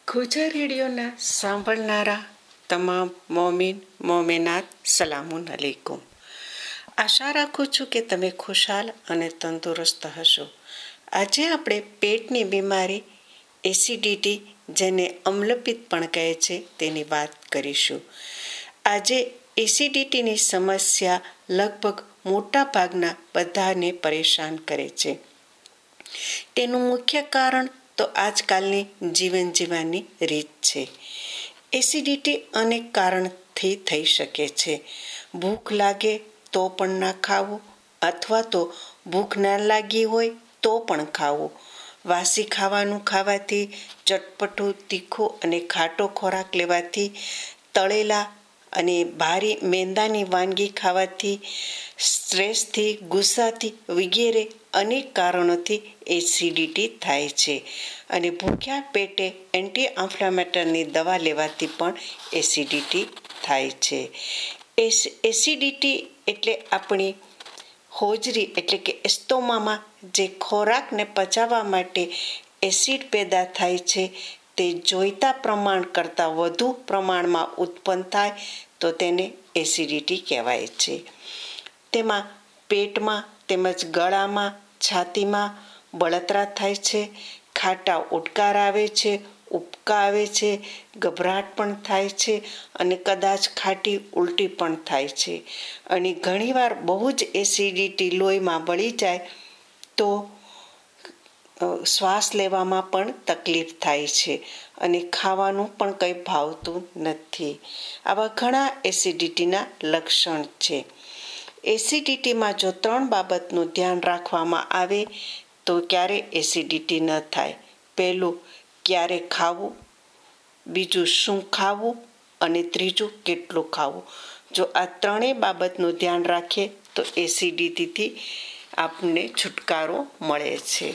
ગુજર રેડિયોના સાંભળનારા તમામ મોમિન મોમેનાત સલામુન અલૈકુમ. આશા રાખું છું કે તમે ખુશાલ અને તંદુરસ્ત હશો. આજે આપણે પેટની બીમારી એસિડિટી, જેને અમ્લપિત્ત પણ કહે છે, તેની વાત કરીશું. આજે એસિડિટીની સમસ્યા લગભગ મોટા ભાગના બધાને પરેશાન કરે છે. તેનું મુખ્ય કારણ તો આજકાલની જીવન જીવવાની રીત છે. એસિડિટી અનેક કારણથી થઈ શકે છે. ભૂખ લાગે તો પણ ના ખાવું, અથવા તો ભૂખ ના લાગી હોય તો પણ ખાવું. વાસી ખાવાનું ખાવાથી, ચટપટું, તીખું અને ખાટો ખોરાક લેવાથી, તળેલા અને ભારે મેંદાની વાનગી ખાવાથી, સ્ટ્રેસથી, ગુસ્સાથી વગેરે અનેક કારણોથી એસિડિટી થાય છે. અને ભૂખ્યા પેટે એન્ટી ઇન્ફ્લેમેટરીની દવા લેવાથી પણ એસિડિટી થાય છે. એસિડિટી એટલે આપણી હોજરી એટલે કે એસ્ટોમામાં જે ખોરાકને પચાવવા માટે એસિડ પેદા થાય છે, તે જોઈતા પ્રમાણ કરતાં વધુ પ્રમાણમાં ઉત્પન્ન થાય તો તેને એસિડિટી કહેવાય છે. તેમાં પેટમાં તેમજ ગળામાં, છાતીમાં બળતરા થાય છે, ખાટા ઉડકાર આવે છે, ઉબકા આવે છે, ગભરાટ પણ થાય છે અને કદાચ ખાટી ઉલટી પણ થાય છે. અને ઘણીવાર બહુ જ એસિડિટી લોહીમાં ભળી જાય તો શ્વાસ લેવામાં પણ તકલીફ થાય છે અને ખાવાનું પણ કંઈ ભાવતું નથી. આવા ઘણા એસિડિટીના લક્ષણ છે. એસિડિટીમાં જો 3 બાબતનું ધ્યાન રાખવામાં આવે તો ક્યારે એસિડિટી ન થાય. પહેલું, ક્યારે ખાવું. બીજું, શું ખાવું. અને ત્રીજું, કેટલું ખાવું. જો આ 3 બાબતનું ધ્યાન રાખીએ તો એસિડિટીથી આપણને છુટકારો મળે છે.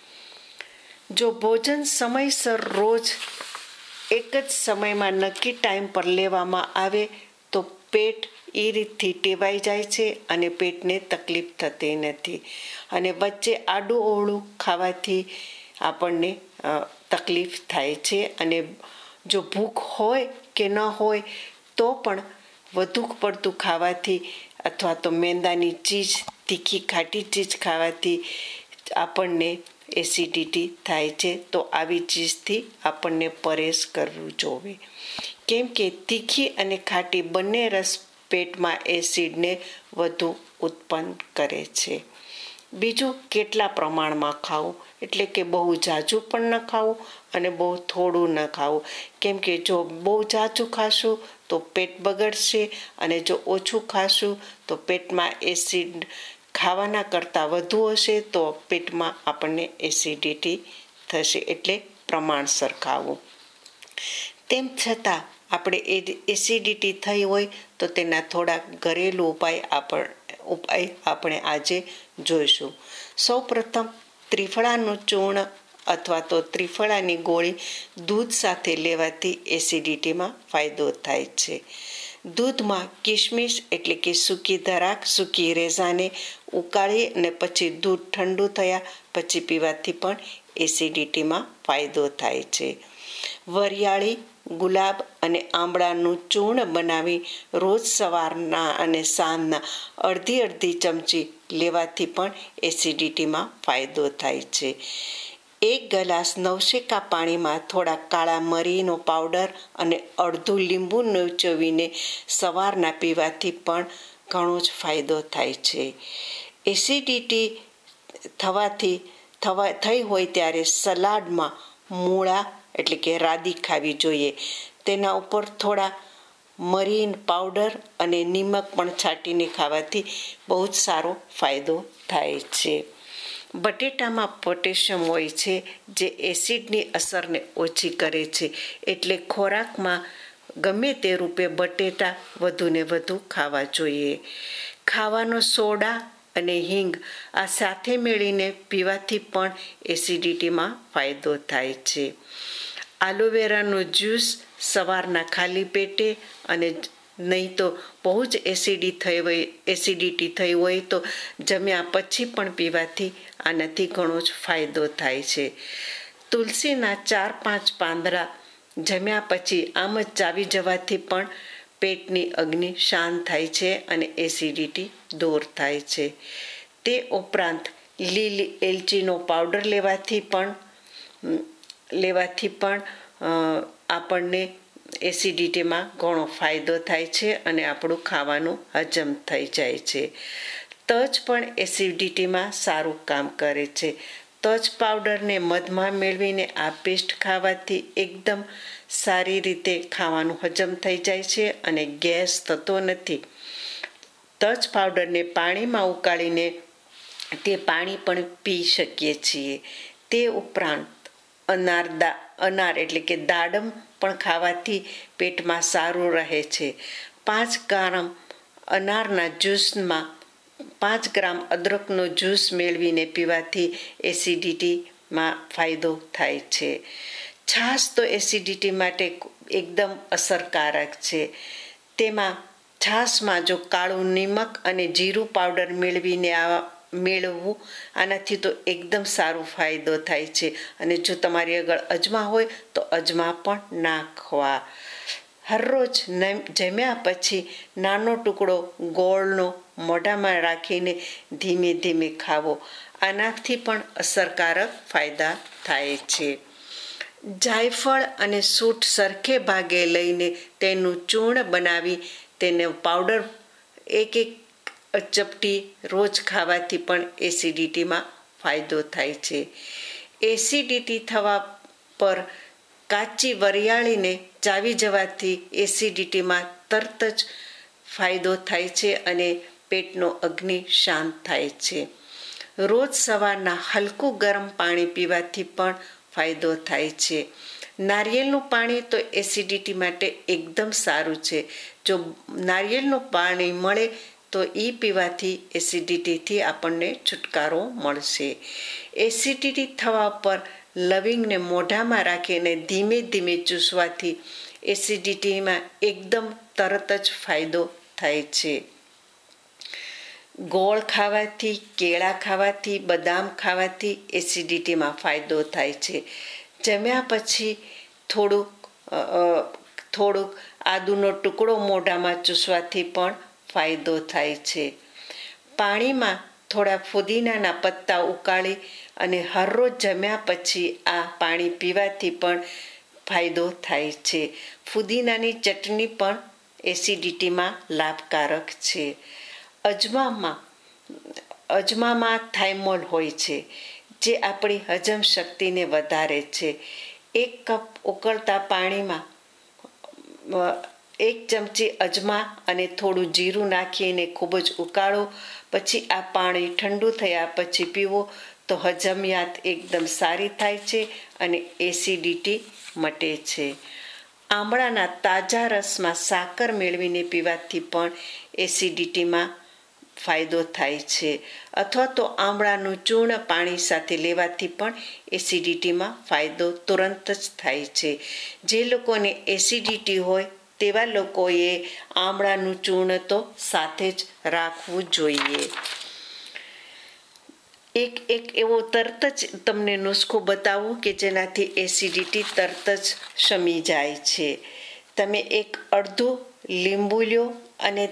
જો ભોજન સમયસર રોજ એક જ સમયમાં નક્કી ટાઈમ પર લેવામાં આવે તો પેટ એ રીતથી ટેવાઈ જાય છે અને પેટને તકલીફ થતી નથી. અને વચ્ચે આડું અવળું ખાવાથી આપણને તકલીફ થાય છે. અને જો ભૂખ હોય કે ન હોય તો પણ વધુ પડતું ખાવાથી અથવા તો મેંદાની ચીજ, તીખી ખાટી ચીજ ખાવાથી આપણને એસિડિટી થાય છે. તો આવી ચીજથી આપણને પરેશ કરવું જોઈએ. કેમ કે તીખી અને ખાટી બંને રસ પેટમાં એસિડને વધુ ઉત્પન્ન કરે છે. બીજું, કેટલા પ્રમાણમાં ખાવું. એટલે કે બહુ ઝાઝું પણ ન ખાવું અને બહુ થોડું ન ખાવું. કેમ કે જો બહુ ઝાઝું ખાશું તો પેટ બગડશે અને જો ઓછું ખાશું તો પેટમાં એસિડ ખાવાના કરતાં વધુ હશે તો પેટમાં આપણને એસિડિટી થશે. એટલે પ્રમાણસર ખાવું. તેમ છતાં આપણે એસિડિટી થઈ હોય તો તેના થોડા ઘરેલું ઉપાય આપણે આજે જોઈશું. સૌપ્રથમ, ત્રિફળાનું ચૂર્ણ અથવા તો ત્રિફળાની ગોળી દૂધ સાથે લેવાથી એસિડિટીમાં ફાયદો થાય છે. દૂધમાં કિશમિશ એટલે કે સૂકી દરાક, સૂકી રેસાને ઉકાળી અને પછી દૂધ ઠંડુ થયા પછી પીવાથી પણ એસિડિટીમાં ફાયદો થાય છે. વરિયાળી, ગુલાબ અને આમળાનું ચૂર્ણ બનાવી રોજ સવારના અને સાંજના અડધી ચમચી લેવાથી પણ એસિડિટીમાં ફાયદો થાય છે. 1 ગ્લાસ નવશેકા પાણીમાં થોડા કાળા મરીનો પાવડર અને અડધું લીંબુ નીચોવીને સવારના પીવાથી પણ ઘણો જ ફાયદો થાય છે. એસિડિટી થઈ હોય ત્યારે સલાડમાં મૂળા એટલે કે રાદી ખાવી જોઈએ. તેના ઉપર થોડા મરી પાવડર અને નિમક પણ છાંટીને ખાવાથી બહુ જ સારો ફાયદો થાય છે. બટેટામાં પોટેશિયમ હોય છે જે એસિડની અસરને ઓછી કરે છે. એટલે ખોરાકમાં ગમે તે રૂપે બટેટા વધુને વધુ ખાવા જોઈએ. ખાવાનો સોડા અને હિંગ આ સાથે મેળવીને પીવાથી પણ એસિડિટીમાં ફાયદો થાય છે. આલોવેરાનો જ્યુસ સવારના ખાલી પેટે અને નહીં તો બહુ જ એસિડિટી થઈ હોય તો જમ્યા પછી પણ પીવાથી આનાથી ઘણો જ ફાયદો થાય છે. તુલસીના 4-5 પાંદડા જમ્યા પછી આમ જ ચાવી જવાથી પણ પેટની અગ્નિ શાંત થાય છે અને એસિડિટી દૂર થાય છે. તે ઉપરાંત લીલી એલચીનો પાવડર લેવાથી પણ આપણને એસિડિટીમાં ઘણો ફાયદો થાય છે અને આપણું ખાવાનું હજમ થઈ જાય છે. તજ પણ એસિડિટીમાં સારું કામ કરે છે. તજ પાવડરને મધમાં મેળવીને આ પેસ્ટ ખાવાથી એકદમ સારી રીતે ખાવાનું હજમ થઈ જાય છે અને ગેસ થતો નથી. તજ પાવડરને પાણીમાં ઉકાળીને તે પાણી પણ પી શકીએ છીએ. તે ઉપરાંત અનાર એટલે કે દાડમ પણ ખાવાથી પેટમાં સારું રહે છે. 5 ગ્રામ અનારના જ્યુસમાં 5 ગ્રામ અદરકનો જ્યુસ મેળવીને પીવાથી એસિડિટીમાં ફાયદો થાય છે. છાશ તો એસિડિટી માટે એકદમ અસરકારક છે. તેમાં છાશમાં જો કાળું નિમક અને જીરું પાવડર મેળવવું આનાથી તો એકદમ સારો ફાયદો થાય છે. અને જો તમારી આગળ અજમા હોય તો અજમા પણ નાખવા. હરરોજ જમ્યા પછી નાનો ટુકડો ગોળનો મોઢામાં રાખીને ધીમે ધીમે ખાવો. આનાથી પણ અસરકારક ફાયદા થાય છે. જાયફળ અને સૂંઠ સરખે ભાગે લઈને તેનું ચૂર્ણ બનાવી તેનો પાવડર એક ચપટી રોજ ખાવાથી પણ એસિડિટીમાં ફાયદો થાય છે. એસિડિટી થવા પર કાચી વરિયાળીને ચાવી જવાથી એસિડિટીમાં તરત જ ફાયદો થાય છે અને પેટનો અગ્નિ શાંત થાય છે. રોજ સવારના હલકું ગરમ પાણી પીવાથી પણ ફાયદો થાય છે. નારિયેળનું પાણી તો એસિડિટી માટે એકદમ સારું છે. જો નારિયેળનું પાણી મળે તો એ પીવાથી એસિડિટીથી આપણને છુટકારો મળશે. એસિડિટી થવા પર લવિંગને મોઢામાં રાખીને ધીમે ધીમે ચૂસવાથી એસિડિટીમાં એકદમ તરત જ ફાયદો થાય છે. ગોળ ખાવાથી, કેળા ખાવાથી, બદામ ખાવાથી એસિડિટીમાં ફાયદો થાય છે. જમ્યા પછી થોડુંક આદુનો ટુકડો મોઢામાં ચૂસવાથી પણ ફાયદો થાય છે. પાણીમાં થોડા ફુદીનાના પત્તા ઉકાળી અને હરરોજ જમ્યા પછી આ પાણી પીવાથી પણ ફાયદો થાય છે. ફુદીનાની ચટણી પણ એસિડિટીમાં લાભકારક છે. અજમામાં થાઇમોલ હોય છે, જે આપણી હજમ શક્તિને વધારે છે. 1 કપ ઉકળતા પાણીમાં 1 ચમચી અજમા અને થોડું જીરું નાખીને ખૂબ જ ઉકાળો. પછી આ પાણી ઠંડુ થયા પછી પીવો તો હજમિયાત એકદમ સારી થાય છે અને એસિડિટી મટે છે. આમળાના તાજા રસમાં સાકર મેળવીને પીવાથી પણ એસિડિટીમાં ફાયદો થાય છે. અથવા તો આમળાનું ચૂર્ણ પાણી સાથે લેવાથી પણ એસિડિટીમાં ફાયદો તુરંત જ થાય છે. જે લોકોને એસિડિટી હોય તેવા લોકોએ આમળાનું ચૂર્ણ તો સાથે જ રાખવું જોઈએ. એક એવો તરત જ તમને નુસ્ખો બતાવું કે જેનાથી એસિડિટી તરત જ શમી જાય છે. તમે અડધું લીંબુ લ્યો અને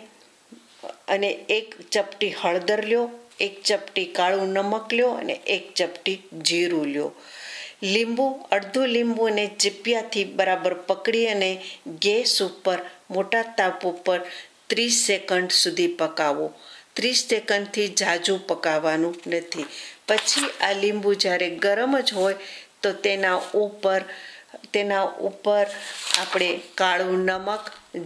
1 ચપટી હળદર લ્યો, 1 ચપટી કાળું નમક લ્યો અને 1 ચપટી જીરું લ્યો. અડધું લીંબુને ચીપિયાથી બરાબર પકડી અને ગેસ ઉપર મોટા તાપ ઉપર 30 સેકન્ડ સુધી પકાવો. 30 સેકન્ડથી ઝાઝું પકાવવાનું નથી. પછી આ લીંબુ જ્યારે ગરમ જ હોય તો તેના ઉપર આપણે કાળું નમક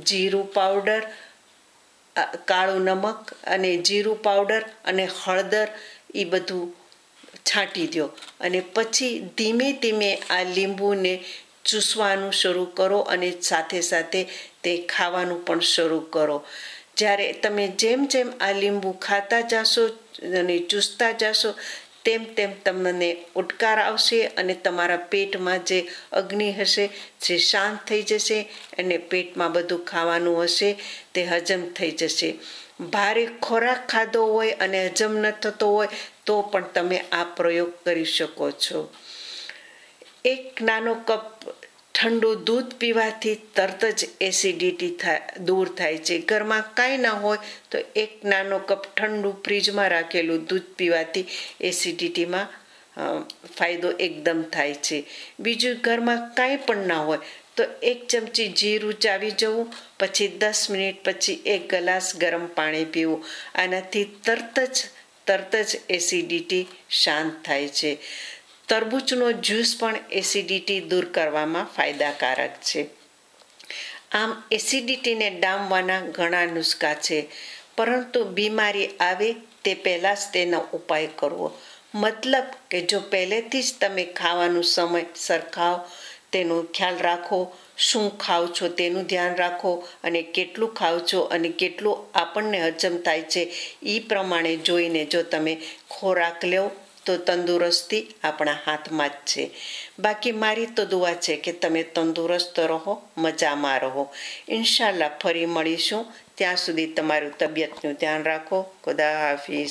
અને જીરું પાવડર અને હળદર એ બધું છાંટી દો અને પછી ધીમે ધીમે આ લીંબુને ચૂસવાનું શરૂ કરો અને સાથે સાથે તે ખાવાનું પણ શરૂ કરો. જ્યારે તમે જેમ આ લીંબુ ખાતા જશો અને ચૂસતા જશો તેમ તમને ઉડકાર આવશે અને તમારા પેટમાં જે અગ્નિ હશે જે શાંત થઈ જશે અને પેટમાં બધું ખાવાનું હશે તે હજમ થઈ જશે. ભારે ખોરાક ખાધો હોય અને હજમ ન થતો હોય તો પણ તમે આ પ્રયોગ કરી શકો છો. 1 નાનો કપ ઠંડુ દૂધ પીવાથી તરત જ એસિડિટી દૂર થાય છે. ઘરમાં કાંઈ ના હોય તો એક નાનો કપ ઠંડુ ફ્રીજમાં રાખેલું દૂધ પીવાથી એસિડિટીમાં ફાયદો એકદમ થાય છે. બીજું, ઘરમાં કાંઈ પણ ના હોય તો 1 ચમચી જીરું ચાવી જવું, પછી 10 મિનિટ પછી 1 ગ્લાસ ગરમ પાણી પીવું. આનાથી તરત જ એસિડિટી શાંત થાય છે. તરબૂચનો જ્યુસ પણ એસિડિટી દૂર કરવામાં ફાયદાકારક છે. આમ એસિડિટીને ડામવાના ઘણા નુસ્ખા છે, પરંતુ બીમારી આવે તે પહેલાં જ તેનો ઉપાય કરવો. મતલબ કે જો પહેલેથી જ તમે ખાવાનું સમય સરખાવ, તેનો ખ્યાલ રાખો, શું ખાવ છો તેનું ધ્યાન રાખો, અને કેટલું ખાવ છો અને કેટલું આપણને હજમ થાય છે એ પ્રમાણે જોઈને જો તમે ખોરાક લો તો તંદુરસ્તી આપણા હાથમાં જ છે. બાકી મારી તો દુઆ છે કે તમે તંદુરસ્ત રહો, મજામાં રહો. ઇન્શાલ્લાહ ફરી મળીશું. ત્યાં સુધી તમારું તબિયતનું ધ્યાન રાખો. ખુદા હાફિઝ.